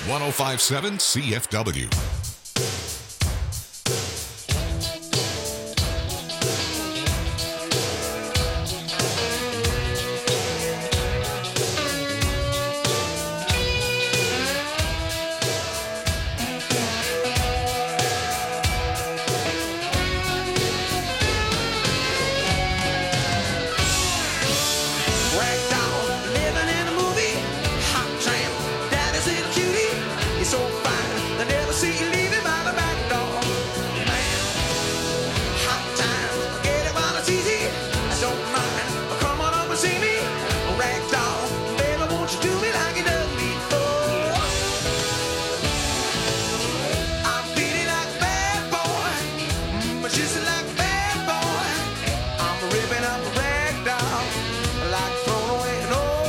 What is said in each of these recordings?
1057 CFW.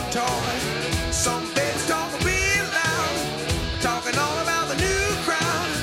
Some babies talk real loud, talking all about the new crowd.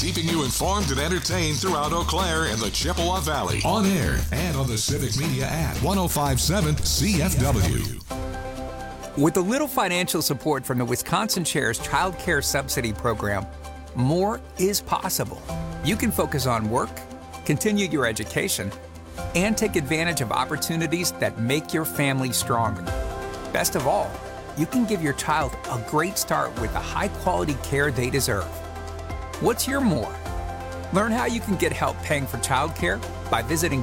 keeping you informed and entertained throughout Eau Claire and the Chippewa Valley. On air and on the Civic Media app. 105.7 CFW. With a little financial support from the Wisconsin Shares Child Care Subsidy Program, more is possible. You can focus on work, continue your education, and take advantage of opportunities that make your family stronger. Best of all, you can give your child a great start with the high-quality care they deserve. What's your more? Learn how you can get help paying for childcare by visiting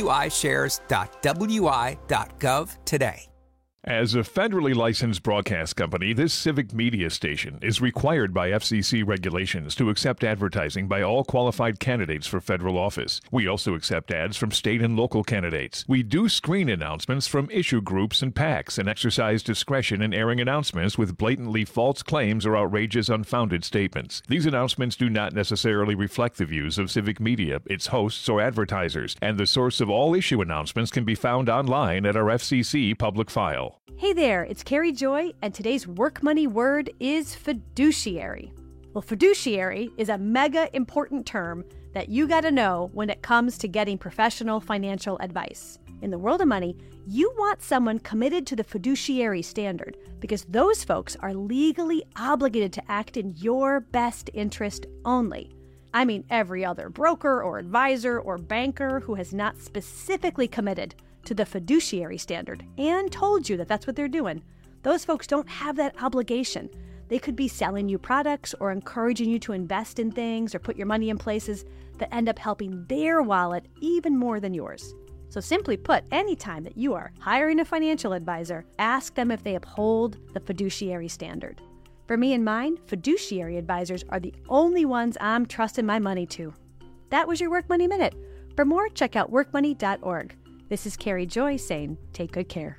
wishares.wi.gov today. As a federally licensed broadcast company, this Civic Media station is required by FCC regulations to accept advertising by all qualified candidates for federal office. We also accept ads from state and local candidates. We do screen announcements from issue groups and PACs and exercise discretion in airing announcements with blatantly false claims or outrageous unfounded statements. These announcements do not necessarily reflect the views of Civic Media, its hosts, or advertisers, and the source of all issue announcements can be found online at our FCC public file. Hey there, it's Carrie Joy, and today's work money word is fiduciary. Well, fiduciary is a mega important term that you gotta know when it comes to getting professional financial advice. In the world of money, you want someone committed to the fiduciary standard because those folks are legally obligated to act in your best interest only. I mean, every other broker or advisor or banker who has not specifically committed to the fiduciary standard and told you that that's what they're doing. Those folks don't have that obligation. They could be selling you products or encouraging you to invest in things or put your money in places that end up helping their wallet even more than yours. So simply put, anytime that you are hiring a financial advisor, ask them if they uphold the fiduciary standard. For me and mine, fiduciary advisors are the only ones I'm trusting my money to. That was your Work Money Minute. For more, check out workmoney.org. This is Carrie Joy saying, take good care.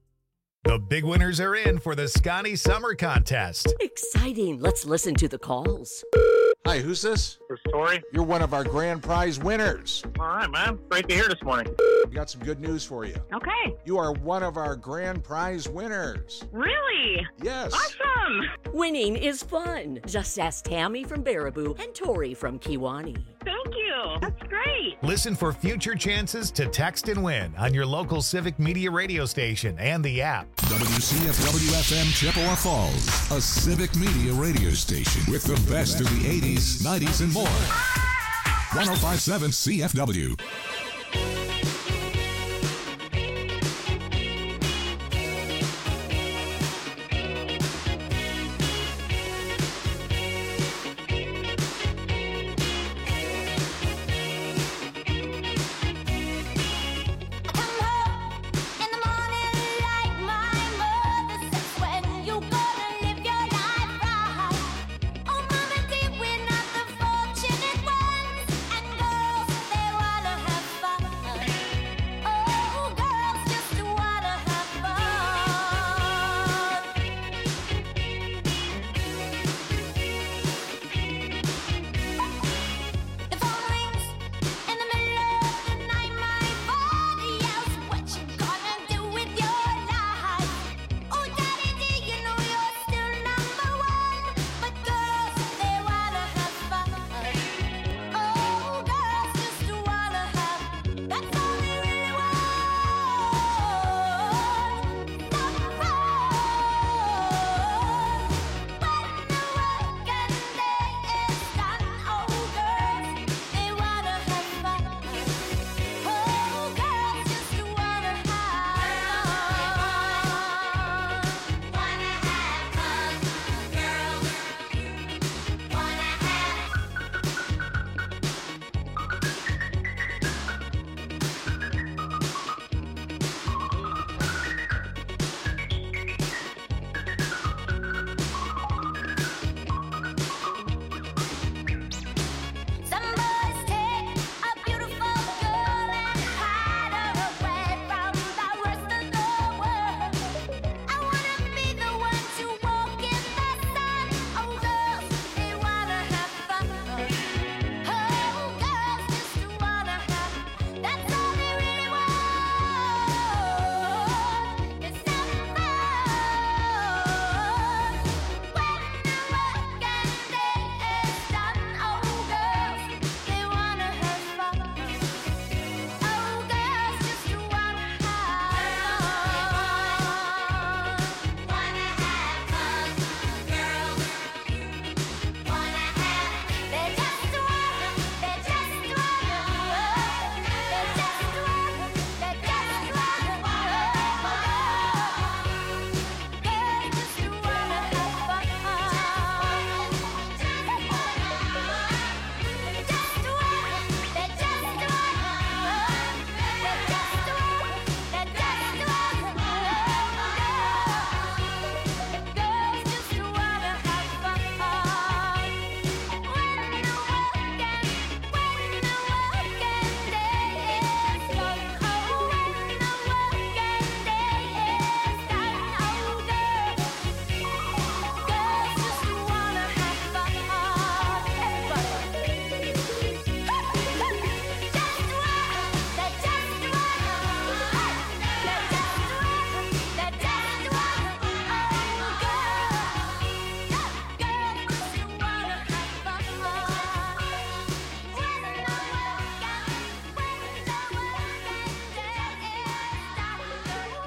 The big winners are in for the Scotty Summer Contest. Exciting. Let's listen to the calls. Hi, who's this? This is Tori. You're one of our grand prize winners. All right, man. Great to hear this morning. We got some good news for you. Okay. You are one of our grand prize winners. Really? Yes. Awesome. Winning is fun. Just ask Tammy from Baraboo and Tori from Kiwani. Thank you. That's great. Listen for future chances to text and win on your local Civic Media radio station and the app. WCFW-FM Chippewa Falls, a Civic Media radio station with the best of the 80s, 90s, and more. 105.7 CFW.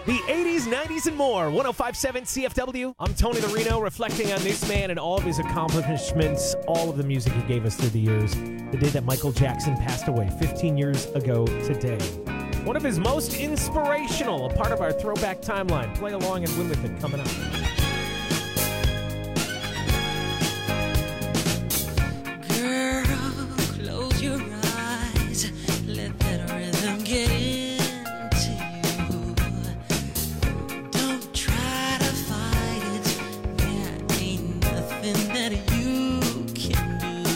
The 80s, 90s, and more. 105.7 CFW. I'm Tony the Reno, reflecting on this man and all of his accomplishments, all of the music he gave us through the years. The day that Michael Jackson passed away, 15 years ago today. One of his most inspirational, a part of our throwback timeline. Play along and win with it coming up. Girl, close your eyes. Let that rhythm get into you. Don't try to fight it. There ain't nothing that you can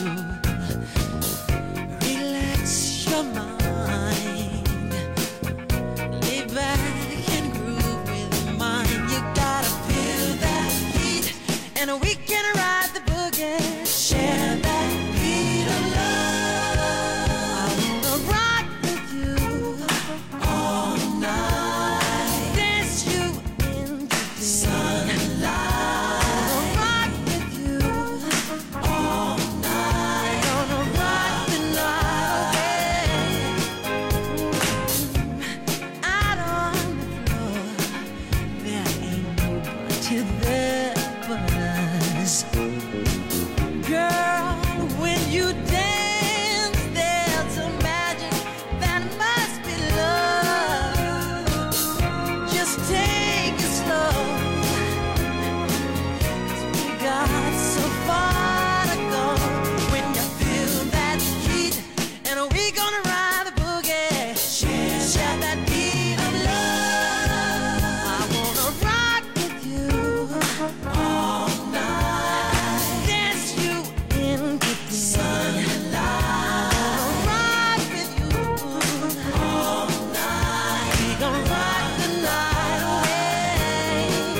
do. Relax your mind. Lay back and groove with mine. You gotta feel that heat, and we can ride the boogie. Share that beat of love. I wanna rock with you all night. Dance you into the sunlight. I wanna rock with you all night. Gonna rock the night away. Out on the floor, there ain't nobody there but us. Girl, when you dance, there's a magic that must be love. Just take it slow, 'cause we got so far to go. When you feel that heat, and we gonna ride the boogie. Share that beat of love. I wanna rock with you all night. Dance you into the sunlight. Rock with you all night. We gon' rock the night away.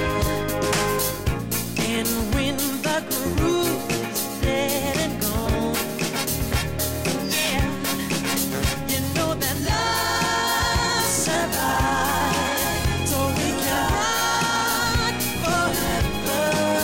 And when the groove is dead and gone, yeah, you know that love survives. So we can rock forever.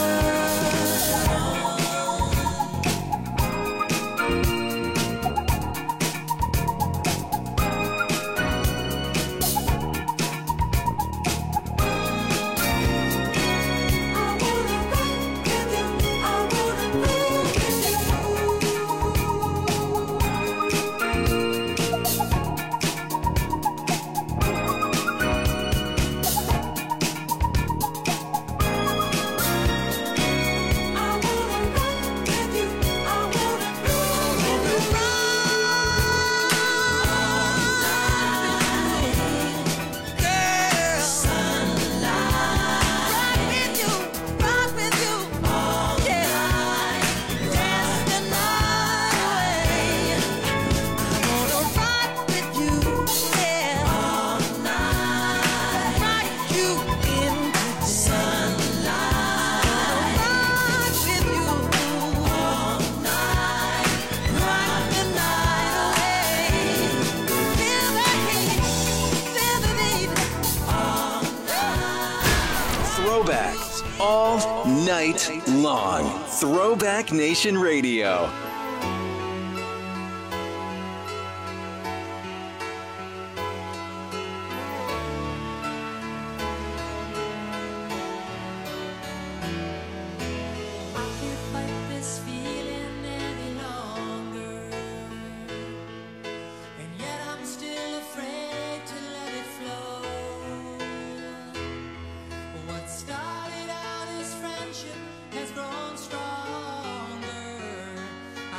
Throwbacks all night long. Throwback Nation Radio. Started out as friendship has grown stronger.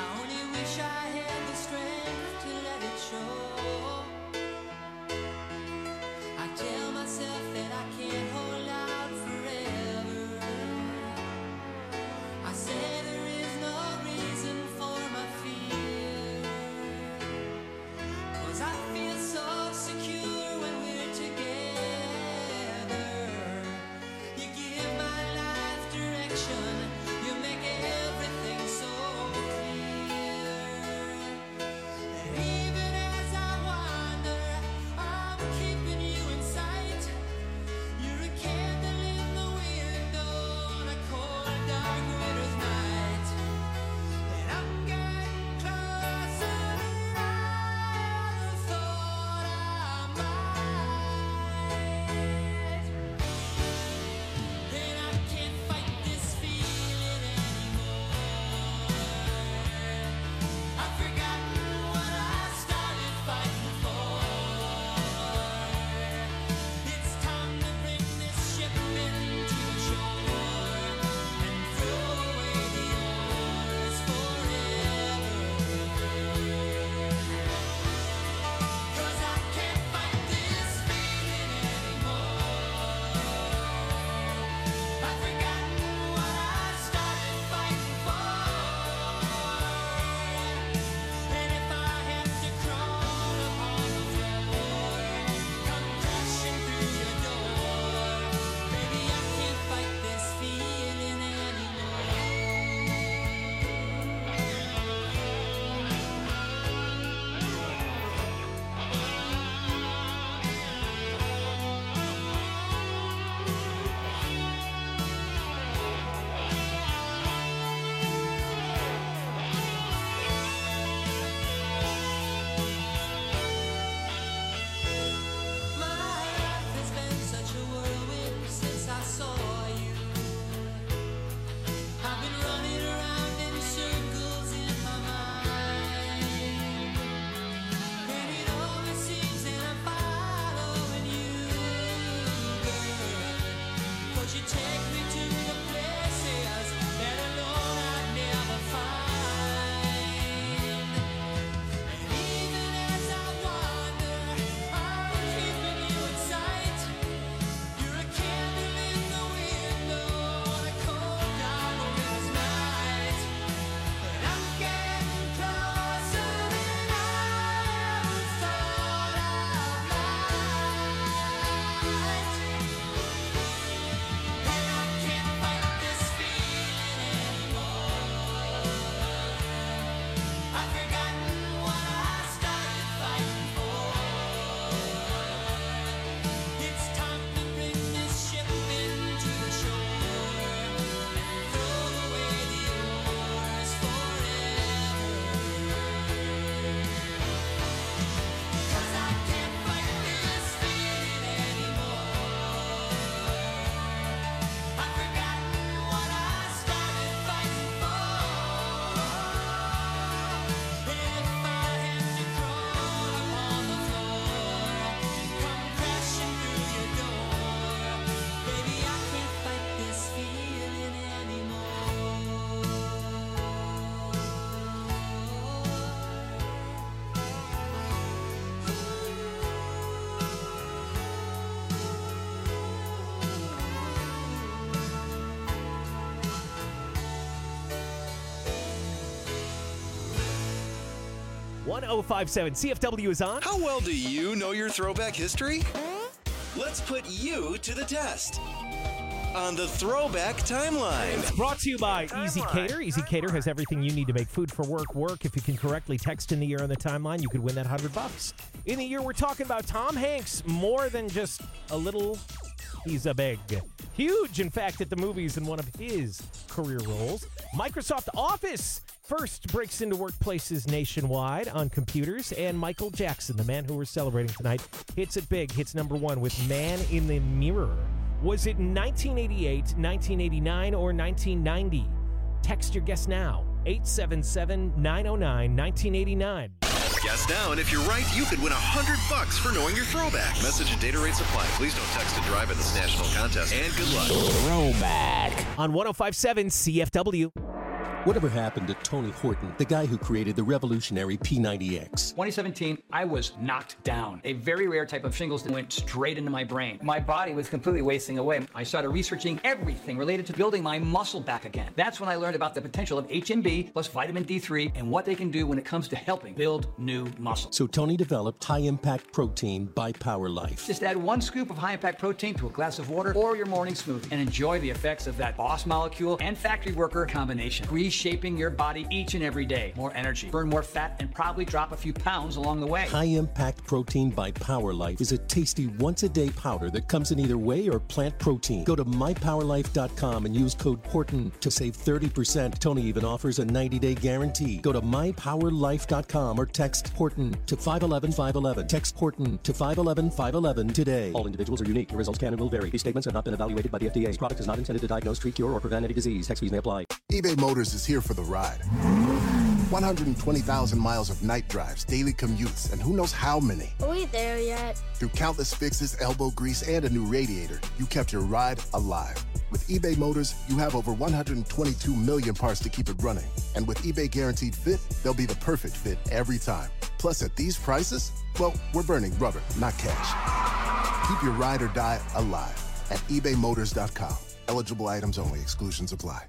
1057 CFW is on. How well do you know your throwback history? Let's put you to the test on the Throwback Timeline. It's brought to you by Easy Cater. Easy Cater has everything you need to make food for work work. If you can correctly text in the year on the timeline, you could win that $100. In the year, we're talking about Tom Hanks more than just a little. He's a big, huge, in fact, at the movies in one of his career roles. Microsoft Office first breaks into workplaces nationwide on computers. And Michael Jackson, the man who we're celebrating tonight, hits it big, hits number one with Man in the Mirror. Was it 1988, 1989, or 1990? Text your guess now, 877-909-1989. Guess now, and if you're right, you could win $100 for knowing your throwback. Message and data rate supply. Please don't text and drive in this national contest, and good luck. Throwback on 1057 CFW. Whatever happened to Tony Horton, the guy who created the revolutionary P90X? 2017, I was knocked down. A very rare type of shingles that went straight into my brain. My body was completely wasting away. I started researching everything related to building my muscle back again. That's when I learned about the potential of HMB plus vitamin D3 and what they can do when it comes to helping build new muscle. So Tony developed high-impact protein by Power Life. Just add 1 scoop of high-impact protein to a glass of water or your morning smoothie and enjoy the effects of that boss molecule and factory worker combination. Reshaping your body each and every day. More energy, burn more fat, and probably drop a few pounds along the way. High-impact protein by Power Life is a tasty once-a-day powder that comes in either whey or plant protein. Go to mypowerlife.com and use code HORTON to save 30%. Tony even offers a 90-day guarantee. Go to mypowerlife.com or text HORTON to 511-511. Text HORTON to 511-511 today. All individuals are unique. Your results can and will vary. These statements have not been evaluated by the FDA. This product is not intended to diagnose, treat, cure, or prevent any disease. Tax fees may apply. eBay Motors is here for the ride. 120,000 miles of night drives, daily commutes, and who knows how many. Are we there yet? Through countless fixes, elbow grease, and a new radiator, you kept your ride alive. With eBay Motors, you have over 122 million parts to keep it running. And with eBay Guaranteed Fit, they'll be the perfect fit every time. Plus, at these prices, well, we're burning rubber, not cash. Keep your ride or die alive at ebaymotors.com. Eligible items only. Exclusions apply.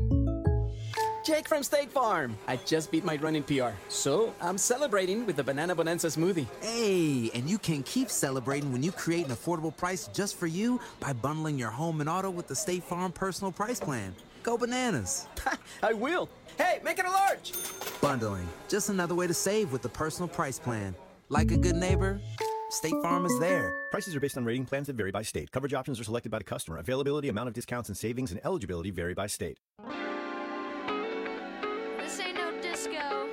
Jake from State Farm. I just beat my running PR, so I'm celebrating with the Banana Bonanza smoothie. Hey, and you can keep celebrating when you create an affordable price just for you by bundling your home and auto with the State Farm Personal Price Plan. Go bananas. I will. Hey, make it a large. Bundling, just another way to save with the Personal Price Plan. Like a good neighbor, State Farm is there. Prices are based on rating plans that vary by state. Coverage options are selected by the customer. Availability, amount of discounts and savings, and eligibility vary by state. This ain't no disco.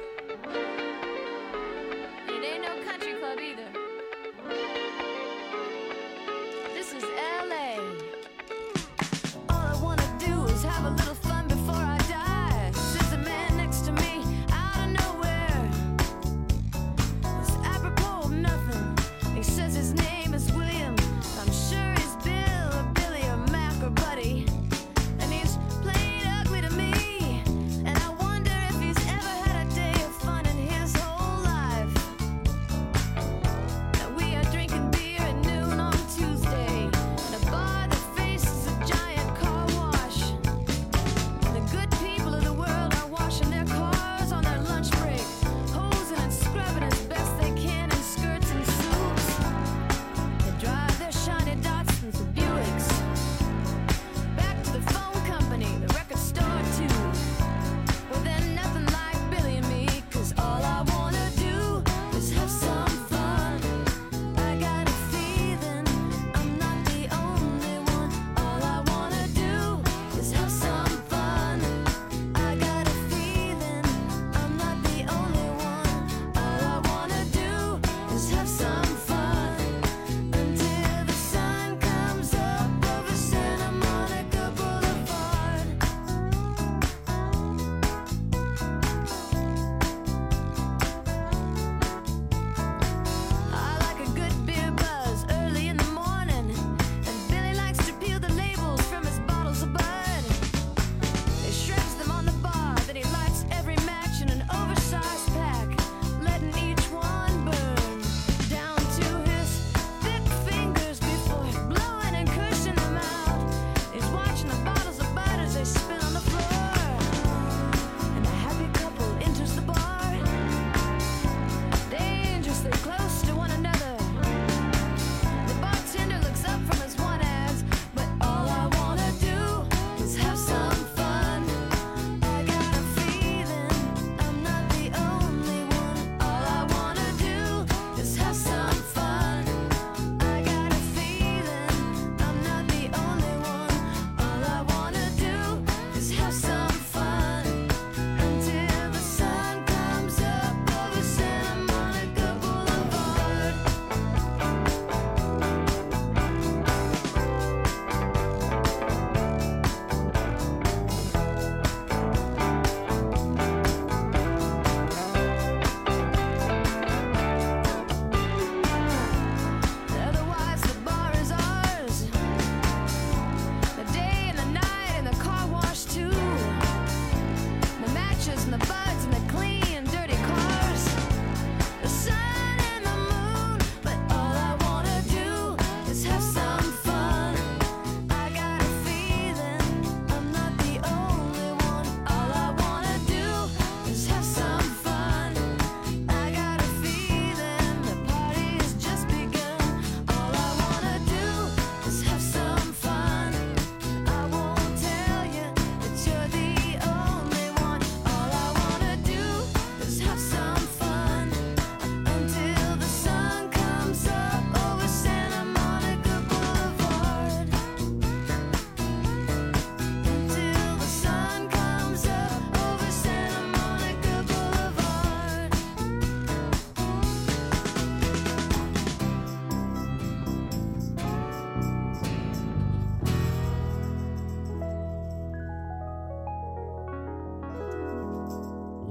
It ain't no country club either. This is LA. All I wanna do is have a little fun before I die. Sits a man next to me out of nowhere. It's apropos of nothing. He says his name is William. I'm sure he's Bill or Billy or Mac or Buddy. And he's played up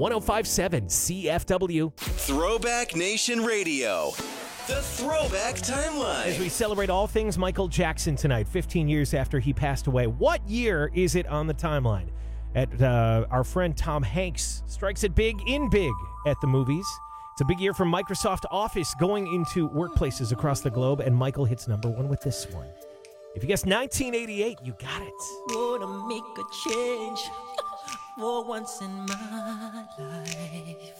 1057 CFW. Throwback Nation Radio. The Throwback Timeline. As we celebrate all things Michael Jackson tonight, 15 years after he passed away. What year is it on the timeline? Our friend Tom Hanks strikes it big in big at the movies. It's a big year for Microsoft Office going into workplaces across the globe, and Michael hits number one with this one. If you guessed 1988, you got it. Gonna make a change for once in my life.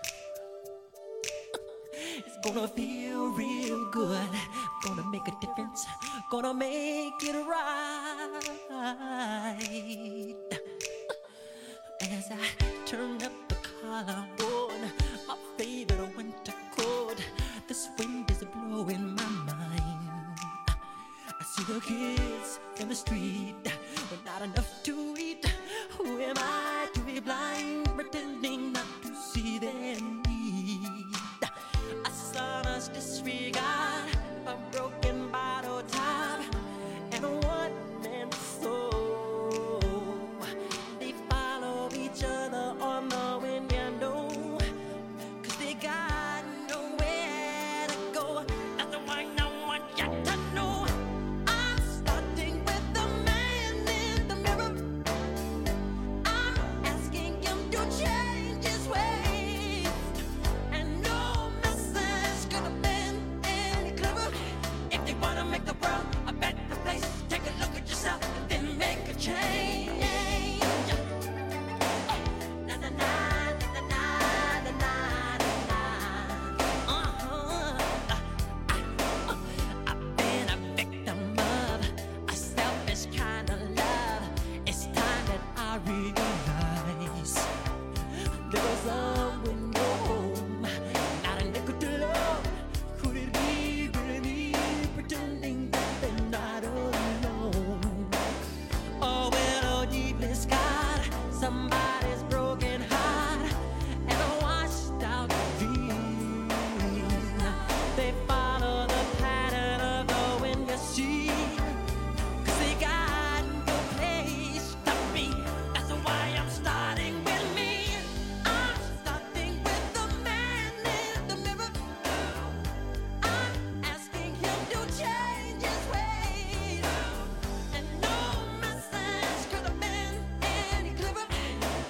It's gonna feel real good. Gonna make a difference. Gonna make it right. As I turn up the collar on my favorite winter coat, this wind is blowing my mind. I see the kids in the street with not enough to eat. Who am I to be blind, pretending not to see their need? A son's disregard, a broken bottle top, and a one-man soul. They follow each other on the wind, you know, 'cause they got nowhere to go. That's why no one got to know. I'm starting with the man in the mirror. I'm asking him to change his ways, and no message could have been any clearer. If they wanna make the world a better place, take a look at yourself and then make a change. Na na na na na na na na. I've been a victim of a selfish kind of love. It's time that I realize there was someone no home, not a nickel to love. Could it be really me pretending that they're not alone? Oh, well, oh, needless God, somebody's broken heart and a washed out dream. They follow the pattern of the wind, you see, 'cause they got no place to be. That's why I'm starting with me. I'm starting with the man in the mirror. I'm asking him to change his ways, and no message could have been any clearer.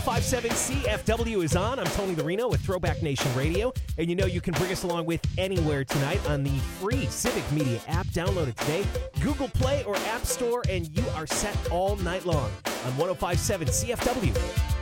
105.7 CFW is on. I'm Tony the Reno with Throwback Nation Radio. And you know you can bring us along with anywhere tonight on the free Civic Media app. Download it today. Google Play or App Store, and you are set all night long on 105.7 CFW.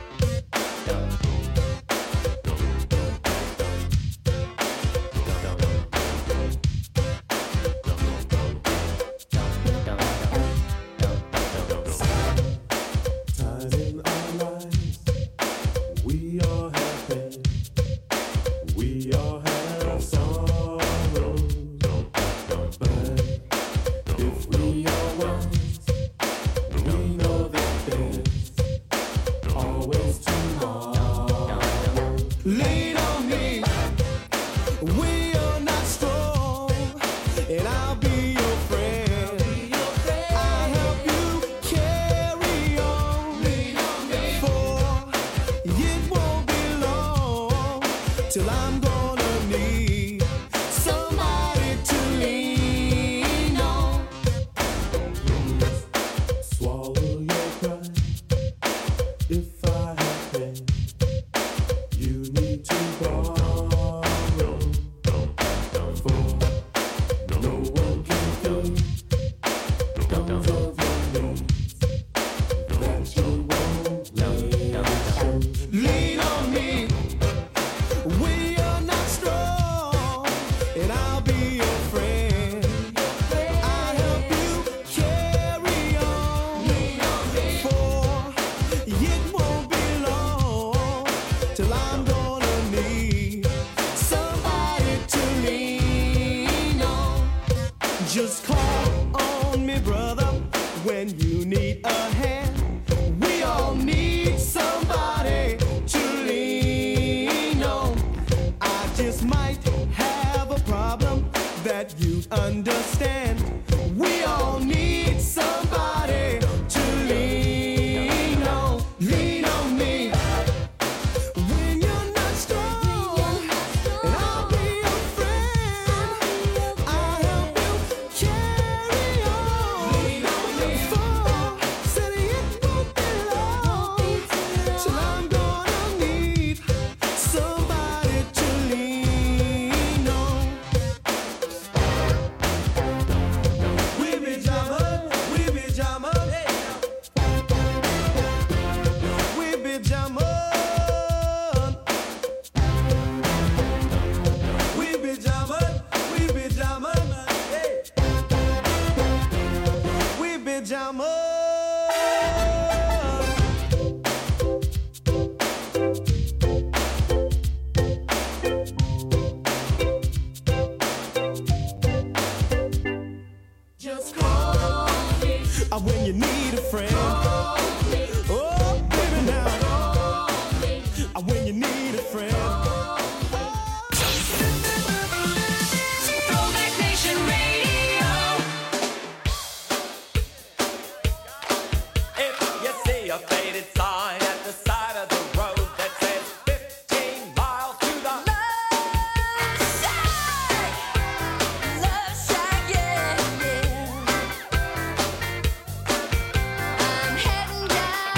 Just call on me, brother, when you need a hand. We all need somebody to lean on. I just might have a problem that you'd understand. We all need somebody to lean on. Lean on me. When you're not strong, and I'll be your friend. I'll help you carry on. Lean on me. For said it won't be long till I'm gonna need somebody to lean on. We be jamming, we be jamming, we be jamming. We be jamming, we be jamming, hey. We be jamming. Just call me when you need a friend. Oh, baby, now. When you need a friend. Throwback Nation Radio. If you see a faded sign at the side of the road that says 15 miles to the Love Shack, yeah, yeah. I'm heading down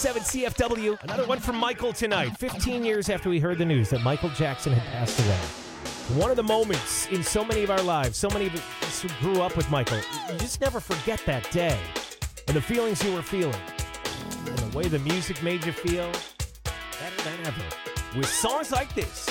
105.7 CFW. Another one from Michael tonight. 15 years after we heard the news that Michael Jackson had passed away. One of the moments in so many of our lives, so many of us who grew up with Michael, you just never forget that day and the feelings you were feeling and the way the music made you feel. Better than ever. With songs like this.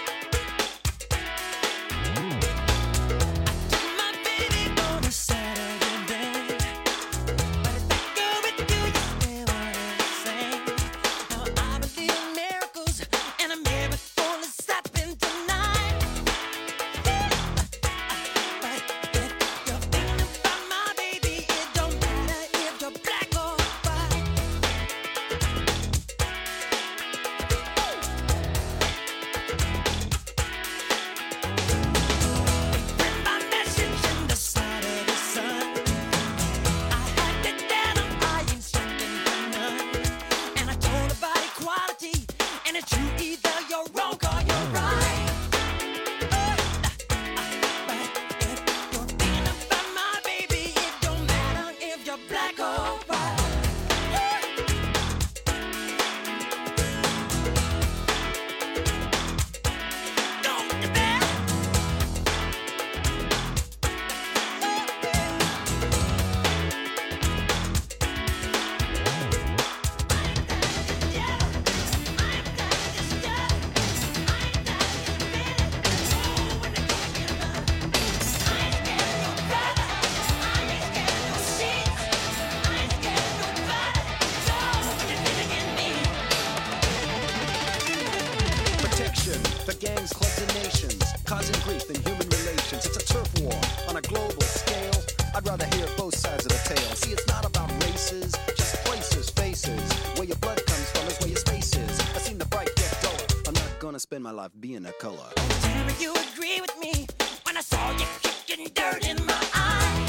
Spend my life being a color. Tell me you agree with me when I saw you kicking dirt in my eye.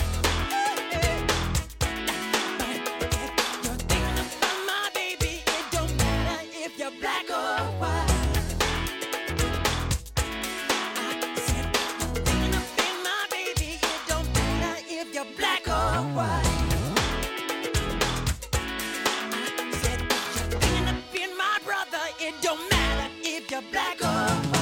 You're thinking about my baby. It don't matter if you're black or white. I said you're thinking about my baby. It don't matter if you're black or white. I said you're thinking about my brother. It don't matter if you're black or white.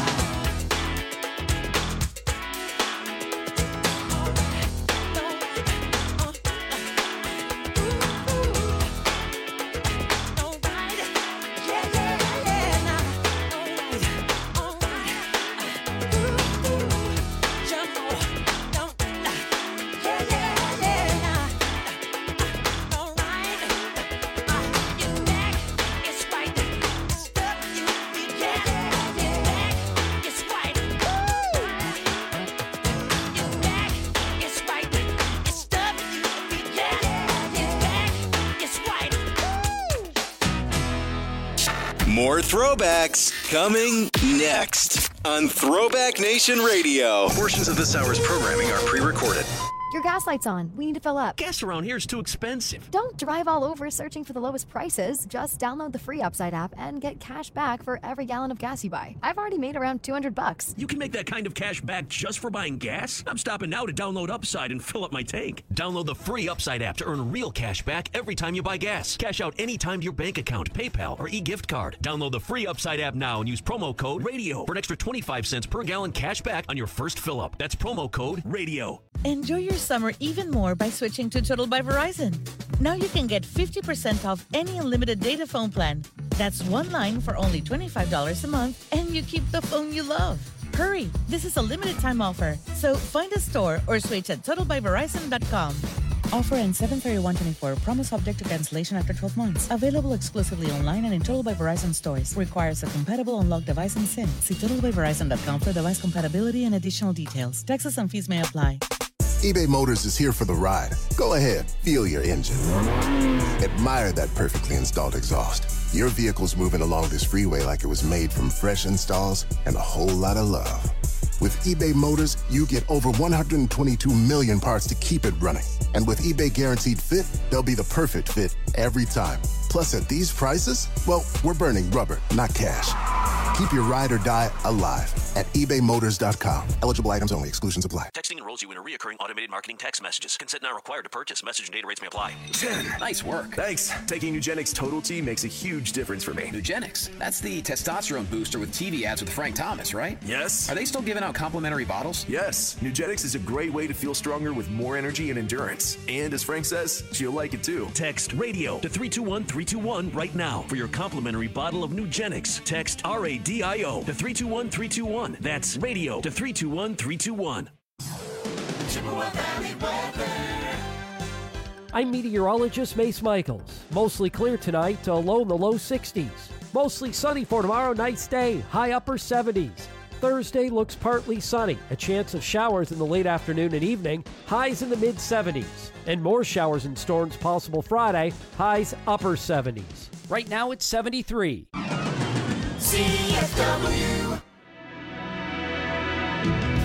More throwbacks coming next on Throwback Nation Radio. Portions of this hour's programming are pre-recorded. Your gas light's on. We need to fill up. Gas around here is too expensive. Don't drive all over searching for the lowest prices. Just download the free Upside app and get cash back for every gallon of gas you buy. I've already made around $200. You can make that kind of cash back just for buying gas? I'm stopping now to download Upside and fill up my tank. Download the free Upside app to earn real cash back every time you buy gas. Cash out anytime to your bank account, PayPal, or e-gift card. Download the free Upside app now and use promo code RADIO for an extra 25 cents per gallon cash back on your first fill up. That's promo code RADIO. Enjoy your summer even more by switching to Total by Verizon. Now you can get 50% off any unlimited data phone plan. That's one line for only $25 a month, and you keep the phone you love. Hurry! This is a limited time offer, so find a store or switch at TotalByVerizon.com. Offer ends 7/31/24. Promo subject to cancellation after 12 months. Available exclusively online and in Total by Verizon stores. Requires a compatible unlocked device and SIM. See TotalByVerizon.com for device compatibility and additional details. Taxes and fees may apply. eBay Motors is here for the ride. Go ahead, feel your engine. Admire that perfectly installed exhaust. Your vehicle's moving along this freeway like it was made from fresh installs and a whole lot of love. With eBay Motors, you get over 122 million parts to keep it running. And with eBay Guaranteed Fit, they'll be the perfect fit every time. Plus, at these prices, well, we're burning rubber, not cash. Keep your ride or die alive at ebaymotors.com. Eligible items only. Exclusions apply. Texting enrolls you in a recurring automated marketing text messages. Consent not required to purchase. Message and data rates may apply. 10. Nice work. Thanks. Taking Nugenix Total T makes a huge difference for me. Nugenix? That's the testosterone booster with TV ads with Frank Thomas, right? Yes. Are they still giving out complimentary bottles? Yes. Nugenix is a great way to feel stronger with more energy and endurance. And as Frank says, she'll like it too. Text radio to 321-321 right now for your complimentary bottle of Nugenix. Text RADIO to 321-321. That's radio to 321-321. Chippewa Valley weather. I'm meteorologist Mace Michaels. Mostly clear tonight, low in the low 60s. Mostly sunny for tomorrow, nice day, high upper 70s. Thursday looks partly sunny, a chance of showers in the late afternoon and evening, highs in the mid 70s. And more showers and storms possible Friday, highs upper 70s. Right now it's 73. CFW.